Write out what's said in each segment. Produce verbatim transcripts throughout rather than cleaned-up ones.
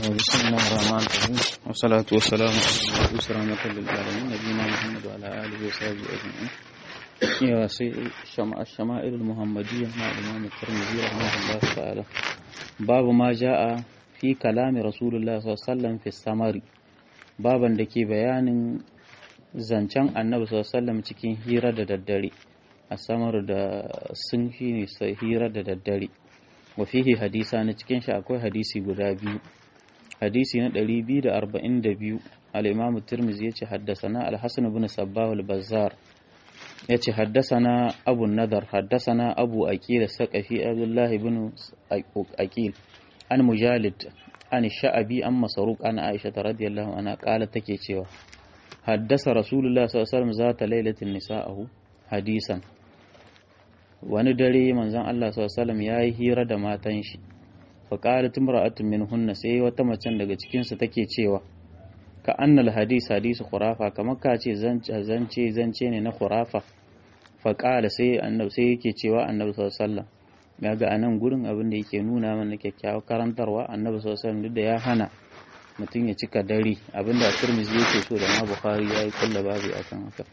بسم الله الرحمن الرحيم والصلاة والسلام على المبعوث رحمة للعالمين نبينا محمد وعلى آله وصحبه أجمعين. يا سيد الشمائل المحمدية مع الإمام الترمذي رحمه الله تعالى. باب ما جاء في كلام رسول الله صلى الله عليه وسلم في السمر. baban da ke bayanin zancen annabi sallallahu alaihi wasallam cikin hira da daddare a samar da sun shi ne sai hira da daddare wa fihi hadisa na cikin shi akwai hadisi guda biyu. hadisi na ɗari biyu da arba'in da biyu al-imam at-tirmidhi yace haddathana al-hasan ibn sabbah al-bazzar yace haddathana abu nadar haddathana abu aqil saqafi abdullah ibn aqil an mujalid an sha'abi an masaruk an aisha radiyallahu anha kala take cewa haddasa rasulullah sallallahu alaihi wasallam zata lailatin nisa'ahu hadisan wani dare manzon Allah sallallahu alaihi wasallam yayi hira da matan shi fa qalat imra'atun minhunna sai wata macen daga cikin su take cewa ka annal hadis hadisu khurafa kamar ka ce zance zance zance ne na khurafa fa qala sai annabi sai yake cewa annabi sallallahu alaihi wasallam ya ga anan gurin abin da yake nuna mana kyakkyawar karantarwa annabi sallallahu alaihi wasallam da ya hana mutum ya cika dare abinda Tirmidhi yake so da ma Bukhari yayi kulla babu akan haka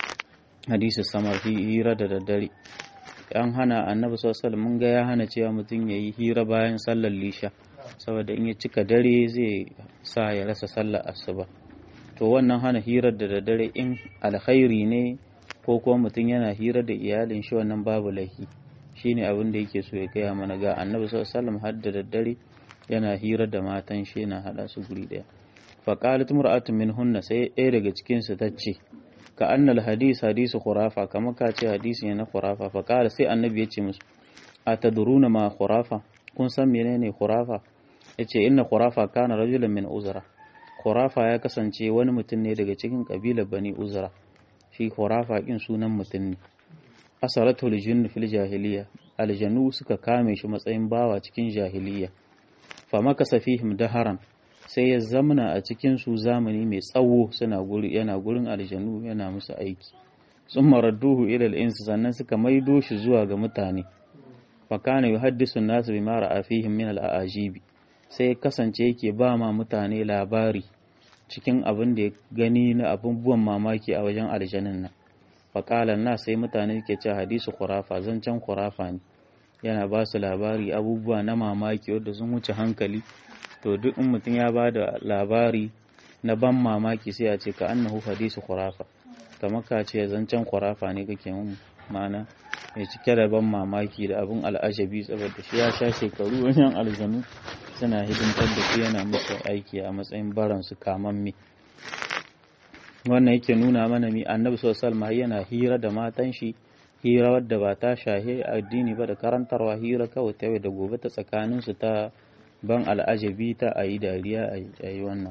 hadisi samar hira da daddare an hana annabi sallallahu alaihi wasallam mun ga ya hana cewa mutum yayi hira bayan sallar lisha saboda in ya cika dare zai sa ya rasa sallar asuba to wannan hana hirar da daddare in alkhairi ne ko kuma mutum yana hira da iyalin shi wannan babu laifi shine abin da yake so ya gaya mana ga annabi sallallahu alaihi wasallam har da daddare yana hira da matan shi yana hada su guri daya fa qalat mar'atun minhunna sai ɗaya daga cikin su tace ka annal hadis hadisu khurafa kamar ka ce hadisi ne na khurafa fa qala sai annabi ya ce musu atadruna ma khurafa kun san menene khurafa yace inna khurafa kana rajulan min uzra khurafa ya kasance wani mutum ne daga cikin kabilar bani uzra shi khurafa kin sunan mutum ne asaratul jinn fil jahiliya aljanu suka kame shi matsayin bawa cikin jahiliya fa makasa fihim daharan sai ya zamana a cikin su zamani mai tsawo suna guri yana gurin aljanu yana musu aiki summa radduhu ila al-ins sannan suka maido shi zuwa ga mutane fa kana yuhaddisu an-nas bima ra'a fihim min al-a'ajib sai kasance yake ba ma mutane labari cikin abin da ya gani na abubuwan mamaki a wajen aljanun nan faƙalar na sai mutane ke ce hadisu khurafa zancen khurafa ne yana ba su labari abubuwa na mamaki wadda sun wuce hankali to duk in mutum ya ba da labari na ban mamaki sai a ce ka annahu hadisu khurafa kamar ka ce zancen khurafa ne kake mun mana mai cike da ban mamaki da abin al'ajabi saboda shi ya sha shekaru wajen aljanu suna hidimtar da su yana musu aiki a matsayin baransu kamamme wannan yake nuna mana mi annabi sallallahu alaihi wasallam yana hira da matan shi hira wadda ba ta shahe addini ba da karantarwa hira kawai ta yau da gobe ta tsakanin su ta ban al'ajabi ta ayi dariya ayi wannan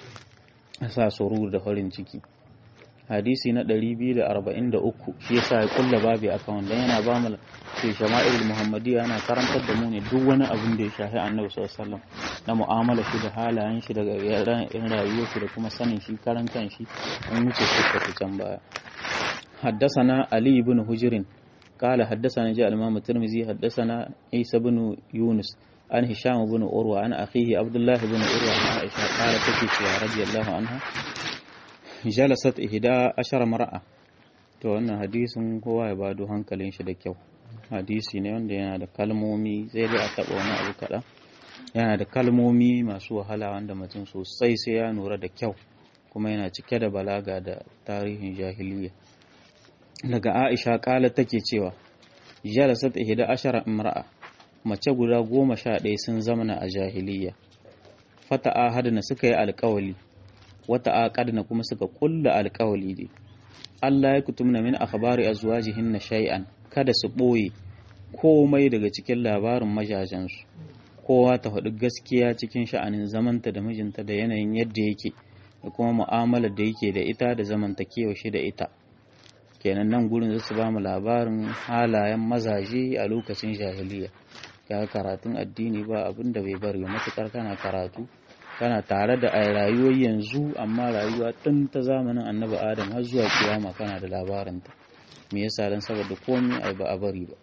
sa surur da farin ciki hadisi na ɗari biyu da arba'in da uku shi yasa ya kulla babu akan wanda yana ba mu ce shama'il muhammadiyya yana karantar da mu ne duk wani abin da ya shahi annabi sallallahu alaihi wasallam na mu'amala shi da halayen shi daga yaran rayuwar shi da kuma sanin shi karan kan shi an wuce shi ta can baya haddathana ali ibn hujrin qala haddathana ja al-imam at-tirmidhi haddathana isa ibn yunus an hisham ibn urwa an akhihi abdullah ibn urwa an aisha qala take cewa radiyallahu anha jalasat ihda ashara mar'a to wannan hadisin kowa ya bado hankalin shi da kyau hadisi ne wanda yana da kalmomi sai dai a taba wani abu kaɗan yana da kalmomi masu wahala wanda mutum sosai sai ya nura da kyau kuma yana cike da balaga da tarihin jahiliya daga Aisha kala take cewa jalasat ihda ashara imra'a mace guda goma sha ɗaya sun zamana a jahiliya fata ahadna suka yi alƙawali wata aqadna kuma suka kulla alƙawali dai Allah ya kutumna min akhbari azwajihinna shay'an kada su boye komai daga cikin labarin majajansu kowa ta faɗi gaskiya cikin sha'anin zamanta da mijinta da yanayin yadda yake da kuma mu'amalar da yake da ita da zamantakewa shi da ita kenan nan gurin zasu ba mu labarin halayen mazaje a lokacin jahiliya ga karatun addini ba abin da bai bari matukar kana karatu kana tare da rayuwar yanzu amma rayuwa tun ta zamanin annabi adam har zuwa kiyama kana da labarinta me yasa dan saboda komai ai ba a bari ba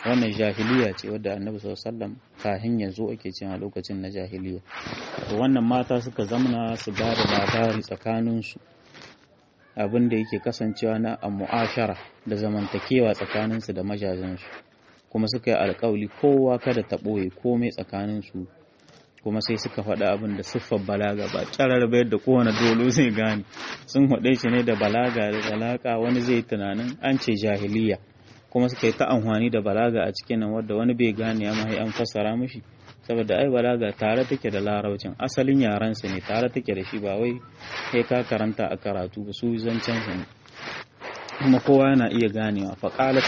wannan jahiliya ce wadda annabi sallallahu alaihi wasallam kahin ya zo ake cewa lokacin na jahiliya. To wannan mata suka zamna su ba da labari tsakaninsu abin da yake kasancewa na mu'ashara da zamantakewa tsakaninsu da majazinsu, kuma suka yi alƙawli kowa kada ta ɓoye komai tsakaninsu, kuma sai suka faɗa abin da siffar balaga ba ƙyarar bayar da kowane dolo zai gane. Sun haɗe shi ne da balaga da zalaka, wani zai tunanin an ce jahiliya, kuma suka yi ta amfani da balaga a cikin nan wadda wani bai gane ya mahi an fassara mishi, saboda ai balaga tare take da larabcin, asalin yarensa ne tare take da shi, ba wai kai ka karanta a karatu ba, su zancen su ne kuma kowa yana iya ganewa. faqalat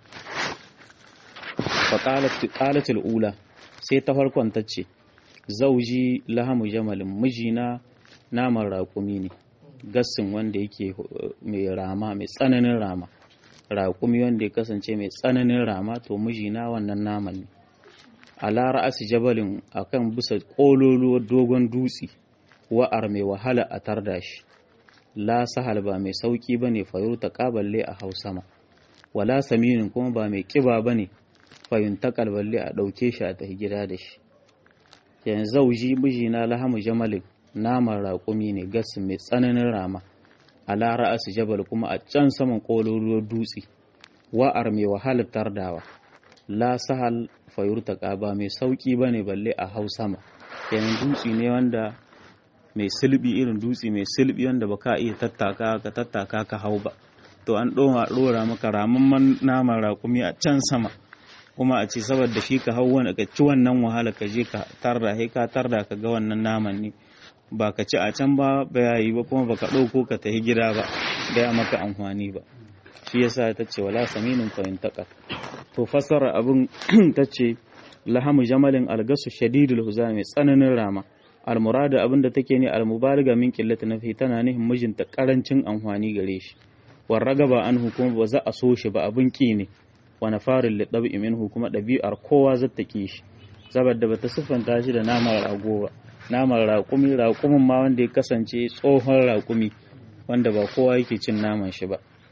faqalat qalatul ula, sai ta farkon ta ce zauji lahamu jamalin, mijina naman raƙumi ne, gassin wanda yake mai rama, mai tsananin rama, raƙumi wanda ya kasance mai tsananin rama, to mijina wannan naman ne. Ala ra'asi jabalin, akan bisa ƙololuwar dogon dutse, wa'ar mai wahala a tarda shi, la sahal ba mai sauki bane fayurta qaballe a hausama, wala saminin kuma ba mai kiba bane fayunta qalballe a dauke shi a tafi gida da shi. Yanzu zauji mijina lahamu jamalin, naman raƙumi ne, gassin mai tsananin rama, ala ra'asi jabal kuma a can saman ƙololuwar dutse, wa'ar mai wahala tardawa, la sahal fayurtaka ba mai sauki bane balle a hau sama. Kenan dutse ne wanda mai silbi, irin dutse mai silbi wanda baka iya tattaka ka tattaka ka hau ba, to an doma dora maka ramamman naman raƙumi a can sama, kuma a ce saboda shi ka hau wani ka ci wannan wahala ka je ka tarda, sai ka tarda ka ga wannan naman ne, ba ka ci a can ba bayayi ba, kuma baka ɗauko ka tafi gida ba da ya maka amfani ba. Shi yasa ta ce wala saminin fayintaka. To fassara abin ta ce lahamu jamalin algasu shadidul huza, mai tsananin rama, almurada abin da take ne almubaliga min qillati nafi, tana nihin mijinta karancin amfani gare shi, war ragaba anhu kuma ba za a so shi ba, abin ki ne, wa nafarin li dabi minhu kuma dabi'ar kowa za ta ki shi, saboda bata siffanta shi da naman rago ba, naman raƙumi, raƙumin ma wanda ya kasance tsohon raƙumi wanda ba kowa yake cin naman shi ba.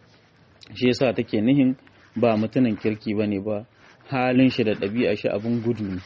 Shi yasa take nihin ba mutumin kirki bane ba, halin shi da ɗabi'a shi abin gudu ne.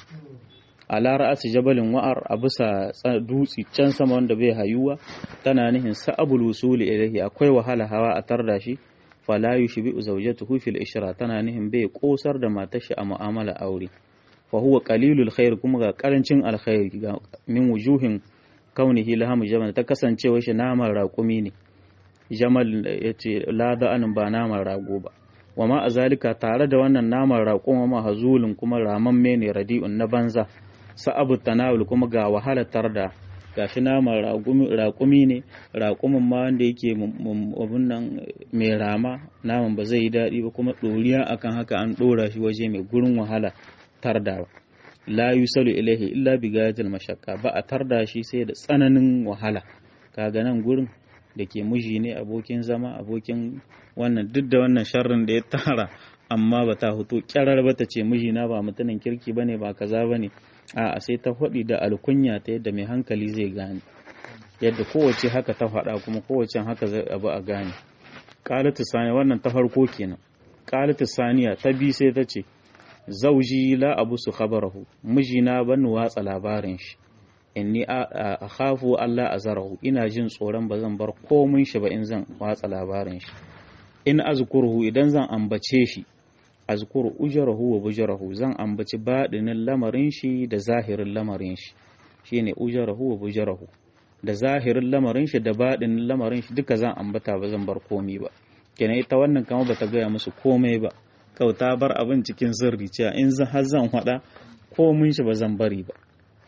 Ala ra'asi jabalin wa'ar, a bisa dutse can sama wanda bai hayuwa, tana nihin sa'abul wusuli ilayhi, akwai wahala hawa a tarda shi, fala yushbi zawjatuhu fil ishra, tana nihin bai kosar da matar shi a mu'amala aure, fa huwa qalilul khair, kuma ga karancin alkhairi, ga min wujuhin kaunihi lahamu jamal, ta kasancewa shi naman raƙumi ne, jamal yace la da'an ba naman rago ba, wa ma azalika tare da wannan naman raƙon ma hazulun kuma ramamme ne, radi'un na banza, sa'abu tanawul kuma ga wahala tarda, gashi naman raƙumi ne, raƙumin ma wanda yake abun nan mai rama, naman ba zai yi daɗi ba, kuma ɗoriya akan haka an ɗora shi waje mai gurin wahala tarda. La yusalu ilaihi illa bi gayatil mashaqqa, ba a tarda shi sai da tsananin wahala. Kaga nan gurin da ke miji ne, abokin zama, abokin wannan, duk da wannan sharrin da ya tara, amma ba ta fito kyarar ba ta ce mijina ba mutumin kirki bane, ba kaza bane, a sai ta faɗi da alkunya ta yadda mai hankali zai gane, yadda kowace haka ta faɗa kuma kowace haka zai abu a gane. Qalatu saniya, wannan ta farko kenan. Qalatu saniya ta bi sai ta ce zauji la abusu khabarahu, mijina ban watsa labarin shi, inni akhafu Allah azarahu, ina jin tsoron ba zan bar komun shi ba in zan watsa labarin shi. In azkuruhu, idan zan ambace shi, azkuru ujrahu wa bujrahu, zan ambaci baɗinin lamarin shi da zahirin lamarin shi, shine ujrahu wa bujrahu, da zahirin lamarin shi da baɗinin lamarin shi duka zan ambata, ba zan bar komai ba. Kenan ita wannan kama bata gaya musu komai ba, kauta bar abin cikin sirri, cewa in har zan faɗa komun shi ba zan bari ba.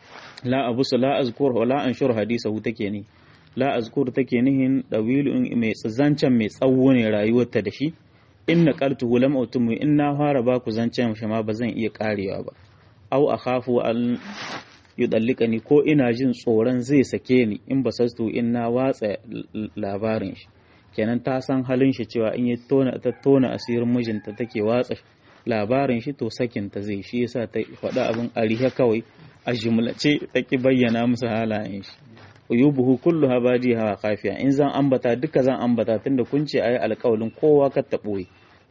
La abusu la azkur wa la anshur hadisahu, take ni la azkur take nihin dawilun mai zancen mai tsawo ne rayuwarta da shi, inna qaltuhu lam utum, in na fara ba ku zancen shi ma ba zan iya karewa ba. Au akhafu an yudallikani, ko ina jin tsoron zai sake ni in basastu, in na watsa labarin shi. Kenan ta san halin shi cewa in ya tona ta tona asirin mijinta take watsa labarin shi to sakin ta zai, shi yasa ta faɗa abin ariha kawai a jumlace ta ki bayyana musu halayen shi. Uyubuhu kullu habadi hawa kafiya, in zan ambata duka zan ambata, tunda kun ce ayi alƙawalin kowa ka ta ɓoye,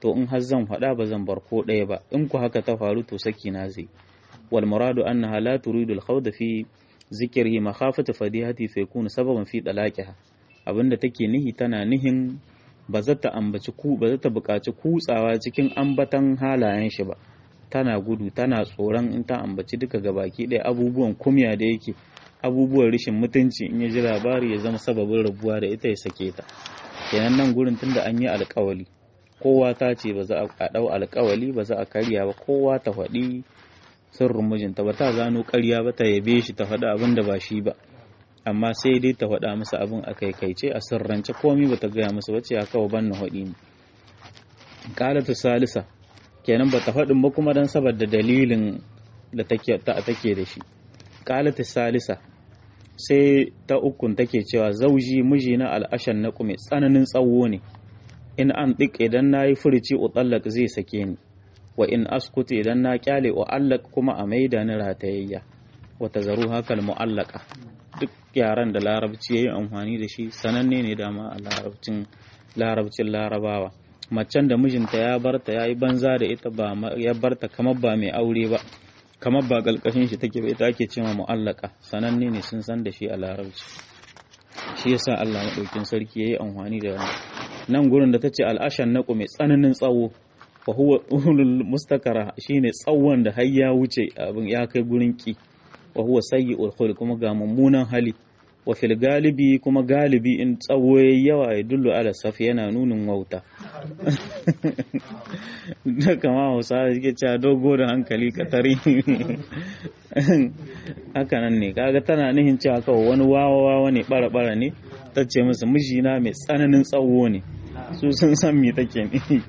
to in har zan faɗa ba zan bar ko ɗaya ba, in ku haka ta faru to saki na zai. wal muradu annaha la turidu al-khawd fi zikrihi makhafata fadihati fa yakunu sababan fi dalaqiha, abinda take nihi tana nihin ba za ta ambaci ku ba za ta buƙaci kutsawa cikin ambatan halayen shi ba, tana gudu tana tsoron in ta ambaci duka gabaki ɗaya abubuwan kumya da yake abubuwan rishin mutunci in ya ji labari ya zama sababin rabuwa da ita ya sake ta. kenan nan gurin tunda an yi alƙawali kowa ta ce ba za a ɗau alƙawali ba za a karya ba, kowa ta faɗi sirrin mijinta ba ta gano ƙarya ba ta yabe shi ta faɗi abin da ba shi ba, amma sai dai ta faɗa masa abin a kaikaice a sirrance komai ba ta gaya masa wace a kawo ban na haɗi ne. Ƙalatu salisa kenan ba ta faɗin ba kuma don saboda dalilin da take da shi. Ƙalatu salisa sai ta ukun take cewa zauji mijina al'ashan na kuma tsananin tsawo ne, in an ɗik idan na yi furici utallak zai sake ni, wa in askutu idan na kyale wa allak kuma a maida ni ratayayya, wata zaru hakal mu'allaka. Duk yaran da larabci ya yi amfani da shi sananne ne dama a larabcin larabcin larabawa. Macen da mijinta ya barta ya yi banza da ita ba ya barta kamar ba mai aure ba, kamar ba ƙalƙashin shi take ba, ita ake cewa mu'allaka, sananne ne sun san da shi a larabci. Shi yasa Allah madaukin sarki yayi amfani da nan gurin da tace al'ashan naqu mai tsananin tsawo, fa huwa ulul mustakara shine tsawon da har ya wuce abin ya kai gurin ki, wa huwa sayyi'ul khulq kuma ga mummunan hali, wa fil galibi kuma galibi in tsawo yayi yawa ya dullu ala safi yana nunin wauta. Da kama Hausa yake cewa dogo da hankali ka tare. Haka nan ne kaga tana nihin cewa kawai wani wawa wawa ne bara bara ne, tace masa mijina mai tsananin tsawo ne, su sun san me take ne.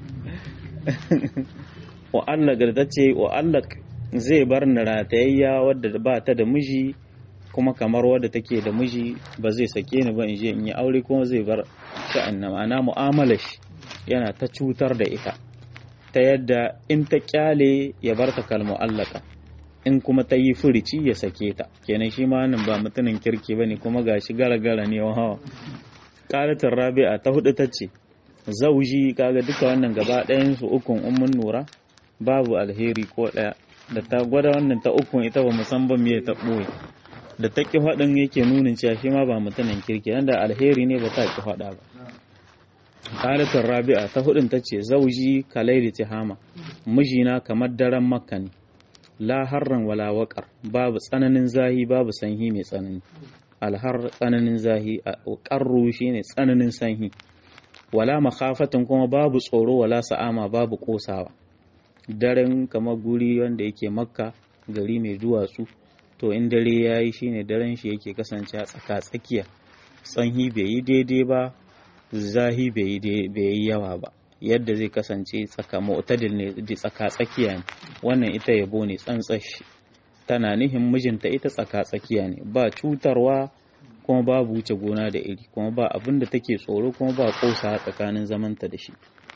Wa Allah ga tace wa Allah zai bar ni ratayayya wadda ba ta da miji kuma kamar wadda take da miji, ba zai sake ni ba in je in yi aure kuma zai bar sha'an na ma'ana mu'amalar shi yana ta cutar da ita ta yadda in ta kyale ya bar ta kalmu allaka, in kuma ta yi furici ya sake ta. Kenan shi ma nan ba mutumin kirki bane kuma gashi gara-gara ne wa hawa. Qalatul rabi'a ta hudu tace zauji, kaga duka wannan gaba ɗayan su ukun ummun nura babu alheri ko ɗaya, da ta gwada wannan ta ukun ita ba musamman me ta ɓoye, da ta ƙi faɗin yake nunin cewa shi ma ba mutumin kirki, nan da alheri ne ba ta ƙi faɗa ba. Qalatul rabi'a ta hudun tace zauji kalaili tihama, mijina kamar daren makka ne, la harran wala waqar, babu tsananin zahi babu sanhi mai tsanani. Alhar tsananin zahi, qarru shine tsananin sanhi, wala makhafatan kuma babu tsoro, wala sa'ama babu kosawa. Daren kamar guri wanda yake makka gari mai duwatsu, to in dare yayi shine daren shi yake kasance a tsaka tsakiya, sanhi bai yi daidai ba zahi bai yi yawa ba, yadda zai kasance tsaka mu'tadil ne, tsaka tsakiya ne. Wannan ita yabo ne tsantsashi, tana nihin mijinta ita tsaka tsakiya ne, ba cutarwa kuma babu wuce gona da iri, kuma ba abin da take tsoro kuma ba kosa tsakanin zamanta da shi.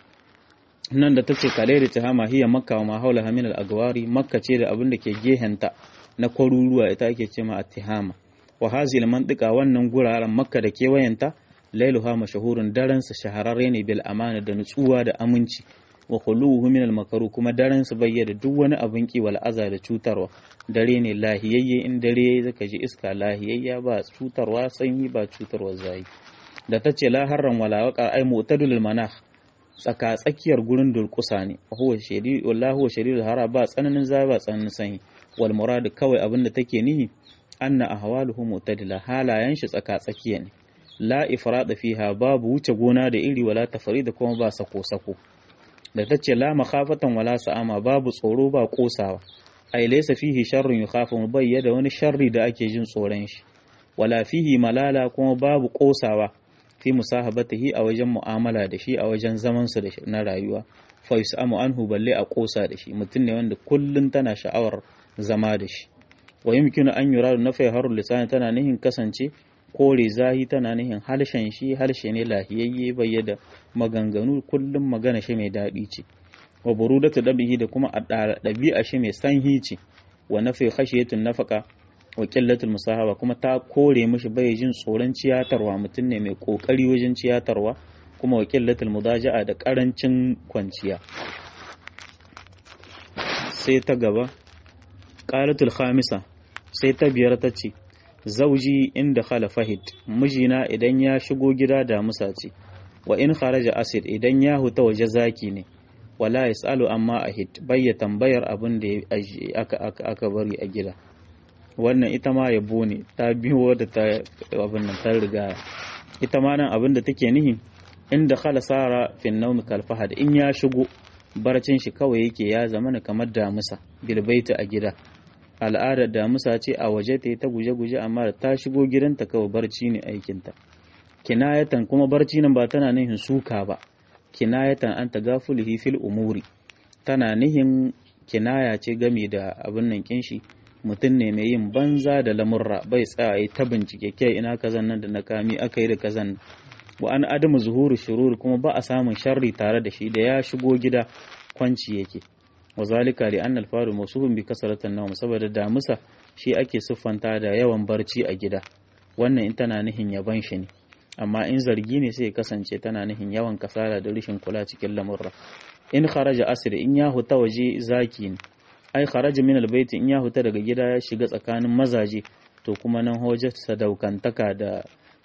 Nan da tace kalairi tihama hiya makka wa ma haula min al-agwari, makka ce da abin da ke gehenta na kwaruruwa ita ake ce ma at-tihama. Wa hazil mantika wannan guraren makka da kewayenta lailuha mashahurun, daren sa shahararre ne bil amana da nutsuwa da aminci, wa khuluhu min al-makaru kuma daren sa bayyana duk wani abin ki wal aza da cutarwa. Dare ne lahiyayye, in dare yayi zaka ji iska lahiyayya ba cutarwa sanyi ba cutarwa zai. Da tace la harran wala waqa ay mu'tadilul manah, tsaka tsakiyar gurin durkusa ne, huwa shadid wallahu huwa shadidul hara, ba tsananin zai ba tsananin sanyi. Wal murad kawai abin da take nihi anna ahwaluhu mu'tadila, halayen shi tsaka tsakiya ne, la ifrada fiha babu wuce gona da iri, wala tafrida kuma ba sako sako. Da tace la makhafatan wala sa'ama, babu tsoro ba kosawa, ai laysa fihi sharrun yukhafu, bayyada wani sharri da ake jin tsoron shi, wala fihi malala kuma babu kosawa fi musahabatihi a wajen mu'amala da shi, a wajen zaman su da shi na rayuwa. Fa yusamu anhu balle a kosa da shi, mutum ne wanda kullun tana sha'awar zama da shi. Wa yumkinu an yuradu na fayharul lisan, tana nihin kasance kore zahi, tana nihin harshen shi harshe ne lahiyayye bayyada maganganu kullum magana shi mai daɗi ce. Wa burudatu dabihi da kuma ɗabi'a shi mai sanhi ce. Wa nafi khashiyatun nafaka wa qillatul musahaba kuma ta kore mishi bai jin tsoron ciyatarwa, mutum ne mai kokari wajen ciyatarwa kuma wa qillatul mudaja'a da karancin kwanciya. Sai ta gaba qalatul khamisa, sai ta biyar ta ce zauji inda khala fahid, mijina idan ya shigo gida da musa ce, wa in kharaja asid idan ya huta waje zaki ne, wala yasalu amma ahid bayya tambayar abin da aka aka aka bari a gida. Wannan ita ma yabo ne, ta biyo da ta abin nan ta riga. Ita ma nan abin da take nihi inda khala sara fi nawm kal fahad, in ya shigo barcin shi kawai yake ya zama kamar damusa bilbaita a gida. Al'adar damusa ce a waje ta yi ta guje-guje, amma da ta shigo gidanta kawai barci ne aikinta. Kinayatan kuma barci nan ba tana nihin suka ba, kinayatan an ta gafulihi fil umuri, tana nihin kinaya ce game da abin nan kinshi, mutum ne mai yin banza da lamurra, bai tsaya ta bincike kai ina kazan nan da na kami aka yi da kazan. Wa an adamu zuhuru shurur, kuma ba a samun sharri tare da shi, da ya shigo gida kwanci yake. Wa zalika li anna al-faru mawsuhun bi kasratan nawm, saboda damusa shi ake siffanta da yawan barci a gida. Wannan in tana nihin yaban shi ne, amma in zargi ne sai ya kasance tana nihin yawan kasala da rashin kula cikin lamurra. In kharaja asir, in ya huta waje zaki ne, ai kharaja min al-bayt, in ya huta daga gida ya shiga tsakanin mazaje, to kuma nan hojar sadaukantaka da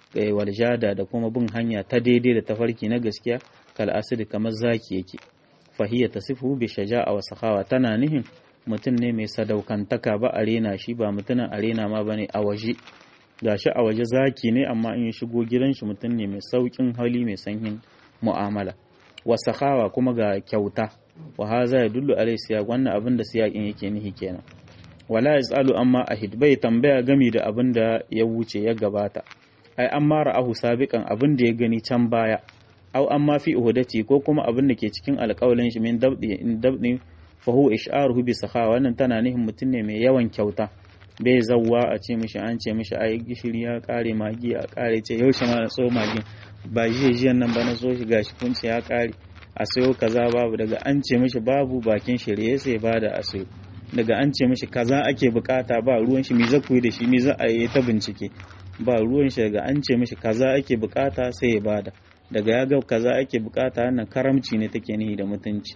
waljada da kuma bin hanya ta daidai da tafarki na gaskiya, kal asir kamar zaki yake. Fahiyya tasifu bi shaja'a wa sakhawa, tana nihin mutum ne mai sadaukantaka, ba arena shi, ba mutumin arena ma bane a waje. Gashi a waje zaki ne, amma in ya shigo gidan shi mutum ne mai saukin hali, mai sanyin mu'amala. Wa sakhawa kuma ga kyauta. Wa haza yadullu alai siyaq, wannan abin da siyaqin yake nihi kenan. Wala yasalu amma ahid, bai tambaya gami da abin da ya wuce ya gabata. Ai amma ra'ahu sabiqan, abin da ya gani can baya. Au amma fi uhudati, ko kuma abin da ke cikin alƙawalin shi min dabdi in dabdi fa huwa ish'aruhu bi sakha. Wannan tana nihin mutum ne mai yawan kyauta, bai zawwa a ce mishi an ce mishi ai gishiri ya kare, magi a kare, ce yaushe ma na so magi, ba jiya jiyan nan ba na so shi, gashi kun ce ya kare, a sayo kaza babu, daga an ce mishi babu bakin shirye sai bada a sayo, daga an ce mishi kaza ake bukata ba ruwan shi, me za ku yi da shi, me za a yi ta bincike, ba ruwan shi, daga an ce mishi kaza ake bukata sai ya bada, daga ya ga kaza ake bukata. Wannan karamci ne take nihi da mutunci.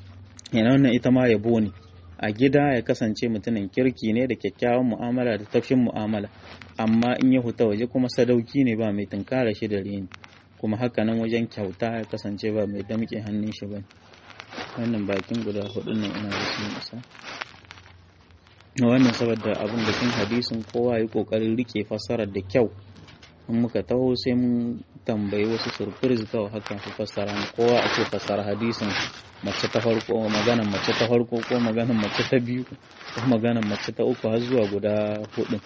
Yana wannan ita ma yabo ne. A gida ya kasance mutumin kirki ne da kyakkyawan mu'amala da tafshin mu'amala, amma in ya huta waje kuma sadauki ne, ba mai tunkara shi da reni, kuma haka nan wajen kyauta ya kasance ba mai damƙe hannun shi ba. Wannan bakin guda hudu nan ina da sun isa. Wannan saboda abin da cikin hadisin kowa yi kokarin rike fassarar da kyau. In muka taho sai mun tambayi wasu surprise kawai hakan su fassara, kowa ake fassara hadisin mace ta farko, maganan mace ta farko, ko maganan mace ta biyu, ko maganan mace ta uku, har zuwa guda hudu.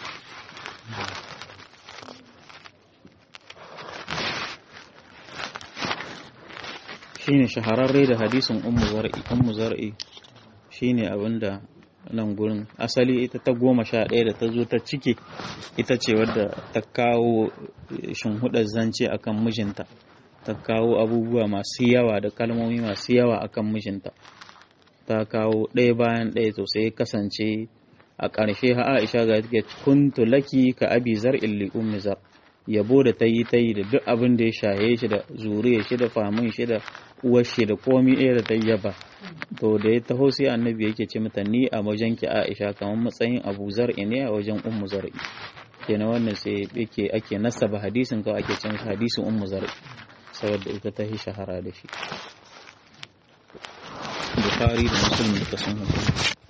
Shine shahararre da hadisin ummu zar'i. Ummu zar'i shine abinda nan gurin asali ita ta goma sha ɗaya da ta zo ta cike, ita ce wadda ta kawo shinhudar zance akan mijinta, ta kawo abubuwa masu yawa da kalmomi masu yawa akan mijinta, ta kawo ɗaya bayan ɗaya, to sai kasance a ƙarshe ha Aisha ga take kuntu laki ka abi zar'in li ummi zar, yabo da ta yi ta yi da duk abin da ya shaye shi, da zuriya shi, da famin shi, da uwar shi, da komi ɗaya da ta yaba. To da ya taho sai annabi yake ce mata ni a wajen ki Aisha kamar matsayin Abu Zar'i ne a wajen Ummu Zar'i. Kenan wannan sai yake ake nasaba hadisin kawai ake ce masa hadisin Ummu Zar'i, saboda ita ta yi shahara da shi. Bukhari da Muslim da sun